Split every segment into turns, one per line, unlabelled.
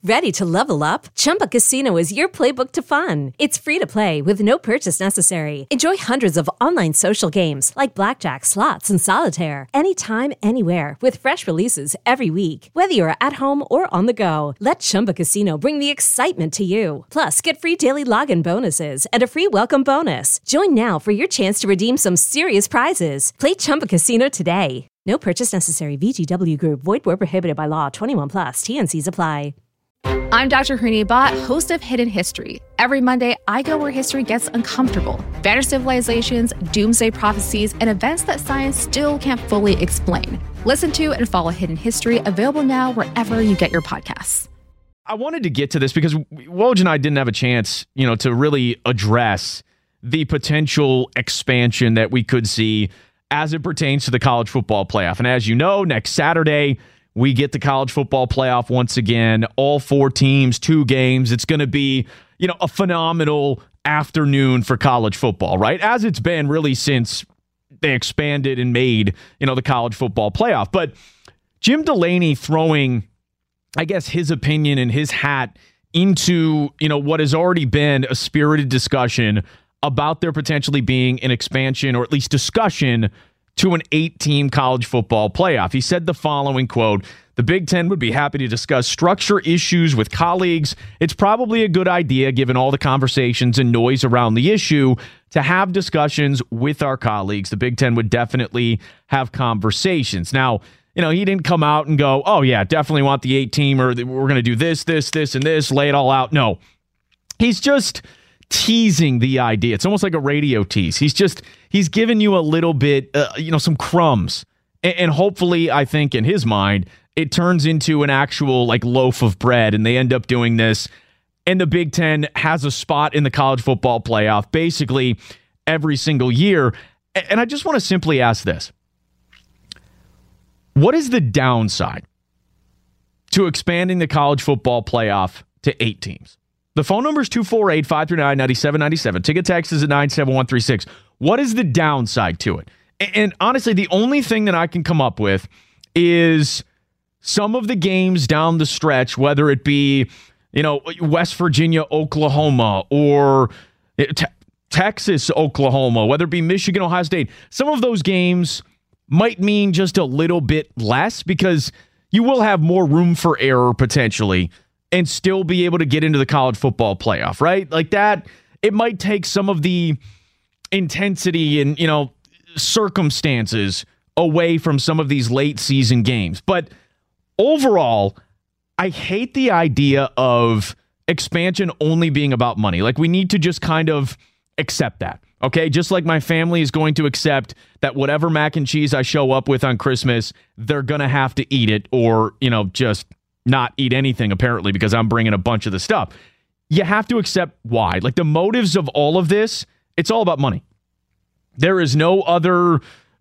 Ready to level up? Chumba Casino is your playbook to fun. It's free to play with no purchase necessary. Enjoy hundreds of online social games like blackjack, slots, and solitaire anytime, anywhere with fresh releases every week. Whether you're at home or on the go, let Chumba Casino bring the excitement to you. Plus, get free daily login bonuses and a free welcome bonus. Join now for your chance to redeem some serious prizes. Play Chumba Casino today. No purchase necessary. VGW Group. Void where prohibited by law. 21 plus. TNCs apply.
I'm Dr. Harini Bhatt, host of Hidden History. Every Monday, I go where history gets uncomfortable. Vanished civilizations, doomsday prophecies, and events that science still can't fully explain. Listen to and follow Hidden History, available now wherever you get your podcasts.
I wanted to get to this because Woj and I didn't have a chance, to really address the potential expansion that we could see as it pertains to the college football playoff. And as you know, next Saturday, we get the college football playoff once again. All 4 teams, 2 games. It's going to be, a phenomenal afternoon for college football, right? As it's been really since they expanded and made, the college football playoff. But Jim Delaney throwing, I guess, his opinion and his hat into, what has already been a spirited discussion about there potentially being an expansion or at least discussion to an 8-team college football playoff. He said the following, quote, "The Big Ten would be happy to discuss structure issues with colleagues. It's probably a good idea, given all the conversations and noise around the issue, to have discussions with our colleagues. The Big Ten would definitely have conversations." Now, he didn't come out and go, "Oh yeah, definitely want the 8-team, or we're going to do this, and this, lay it all out." No, he's just teasing the idea. It's almost like a radio tease. He's giving you a little bit, some crumbs. And hopefully, I think in his mind, it turns into an actual loaf of bread and they end up doing this. And the Big Ten has a spot in the college football playoff basically every single year. And I just want to simply ask this. What is the downside to expanding the college football playoff to 8 teams? The phone number is 248-539-9797. Ticket text is at 97136. What is the downside to it? And honestly, the only thing that I can come up with is some of the games down the stretch, whether it be, West Virginia, Oklahoma, or Texas, Oklahoma, whether it be Michigan, Ohio State. Some of those games might mean just a little bit less because you will have more room for error potentially and still be able to get into the college football playoff, right? Like that, it might take some of the intensity and, circumstances away from some of these late season games. But overall, I hate the idea of expansion only being about money. We need to just kind of accept that, okay? Just like my family is going to accept that whatever mac and cheese I show up with on Christmas, they're going to have to eat it or, just not eat anything, apparently, because I'm bringing a bunch of the stuff. You have to accept why. The motives of all of this, it's all about money. There is no other,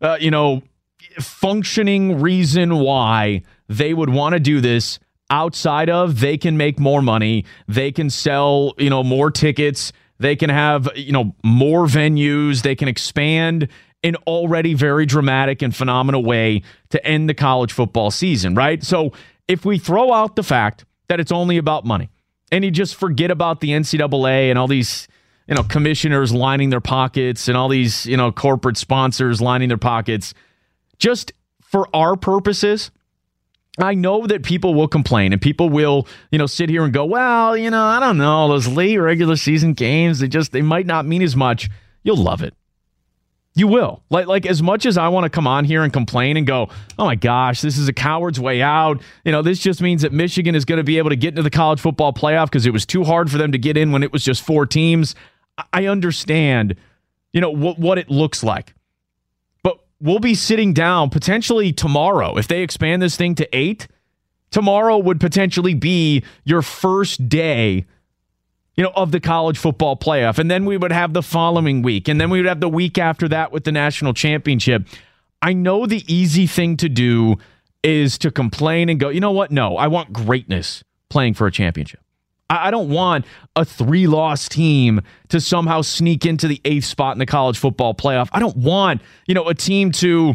functioning reason why they would want to do this outside of they can make more money. They can sell, more tickets. They can have, more venues. They can expand in already very dramatic and phenomenal way to end the college football season, right? So if we throw out the fact that it's only about money and you just forget about the NCAA and all these, commissioners lining their pockets and all these, corporate sponsors lining their pockets, just for our purposes, I know that people will complain and people will, sit here and go, well, I don't know, those late regular season games, they might not mean as much. You'll love it. You will. Like as much as I want to come on here and complain and go, oh my gosh, this is a coward's way out. This just means that Michigan is going to be able to get into the college football playoff because it was too hard for them to get in when it was just 4 teams. I understand, what it looks like. But we'll be sitting down potentially tomorrow. If they expand this thing to 8, tomorrow would potentially be your first day of the college football playoff. And then we would have the following week. And then we would have the week after that with the national championship. I know the easy thing to do is to complain and go, you know what? No, I want greatness playing for a championship. I don't want a 3-loss team to somehow sneak into the 8th spot in the college football playoff. I don't want, a team to,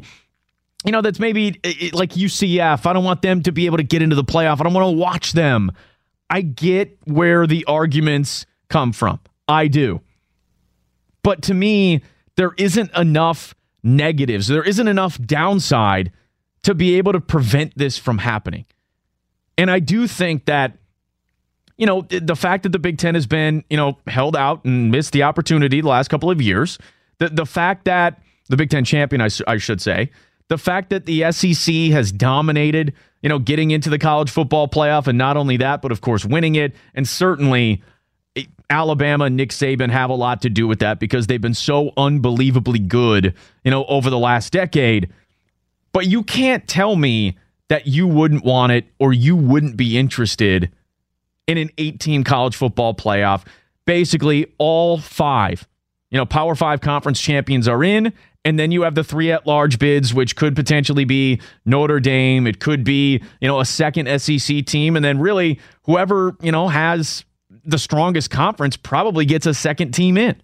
that's maybe like UCF. I don't want them to be able to get into the playoff. I don't want to watch them. I get where the arguments come from. I do. But to me, there isn't enough negatives. There isn't enough downside to be able to prevent this from happening. And I do think that, the fact that the Big Ten has been, held out and missed the opportunity the last couple of years, the fact that the Big Ten champion, I should say, the fact that the SEC has dominated, getting into the college football playoff, and not only that, but of course winning it, and certainly Alabama and Nick Saban have a lot to do with that because they've been so unbelievably good, over the last decade. But you can't tell me that you wouldn't want it or you wouldn't be interested in an 8-team college football playoff. Basically, all 5, Power 5 conference champions are in, and then you have the 3 at-large bids, which could potentially be Notre Dame. It could be, a second SEC team, and then really whoever, has the strongest conference probably gets a second team in.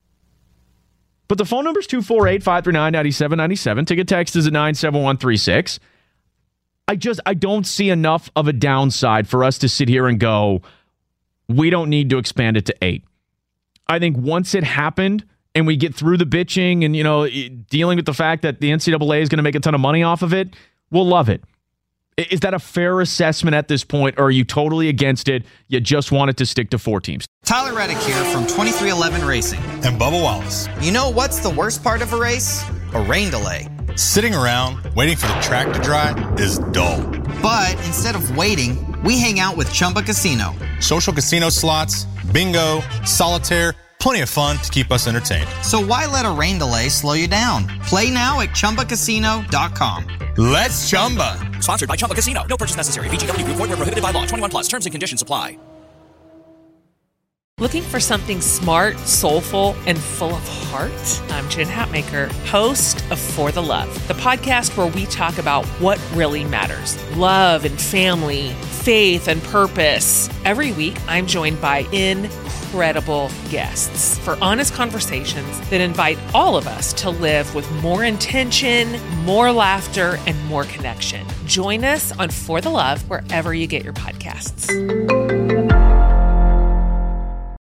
But the phone number is 248-539-9797. Ticket text is at 97136. I don't see enough of a downside for us to sit here and go, we don't need to expand it to 8. I think once it happened and we get through the bitching and, dealing with the fact that the NCAA is going to make a ton of money off of it, we'll love it. Is that a fair assessment at this point, or are you totally against it? You just want it to stick to 4 teams?
Tyler Reddick here from 2311 Racing.
And Bubba Wallace.
You know what's the worst part of a race? A rain delay.
Sitting around waiting for the track to dry is dull.
But instead of waiting, we hang out with Chumba Casino.
Social casino slots, bingo, solitaire, plenty of fun to keep us entertained.
So why let a rain delay slow you down? Play now at ChumbaCasino.com.
Let's Chumba.
Sponsored by Chumba Casino. No purchase necessary. VGW Group. Void where prohibited by law. 21 plus. Terms and conditions apply.
Looking for something smart, soulful, and full of heart? I'm Jen Hatmaker, host of For the Love, the podcast where we talk about what really matters. Love and family, faith and purpose. Every week, I'm joined by incredible guests for honest conversations that invite all of us to live with more intention, more laughter, and more connection. Join us on For the Love wherever you get your podcasts.